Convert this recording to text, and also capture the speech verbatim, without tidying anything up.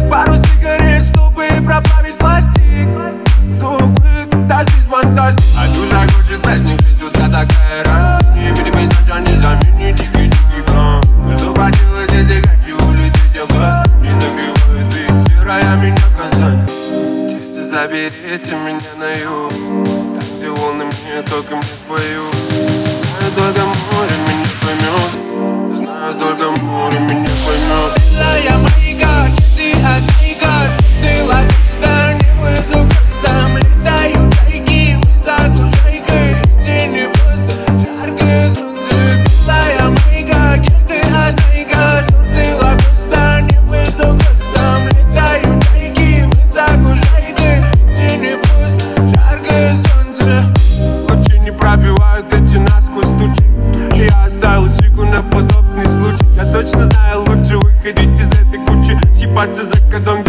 пару сигарет, чтобы проплавить пластик. Тупые, когда здесь фантастик. А душа хочет праздник, без утра такая рана. Не види пейзажа, не замени чики-чики план. Что поделать, если хочу улететь обратно? Не закрывает дверь, стирая меня казань. Птицы, заберите меня на юг, там, где волны мне только мне споют. Знаю, только море меня поймет. Знаю, только море меня поймет. Белая маяка, ты отвлекаешь. Ты лакуста, не вызов просто. Летают чайки, высоко шайкой. Тени просто, жаркое солнце. Белая маяка, ты отвлекаешь. Ты лакуста, не вызов просто. Летают чайки, высоко шайкой. Тени просто, жаркое солнце. Ночи не пробивают эти насквозь тучи. Я оставил сику на подобный случай. Я точно знаю, лучше выходить из этой кучи. Съебаться за кодом.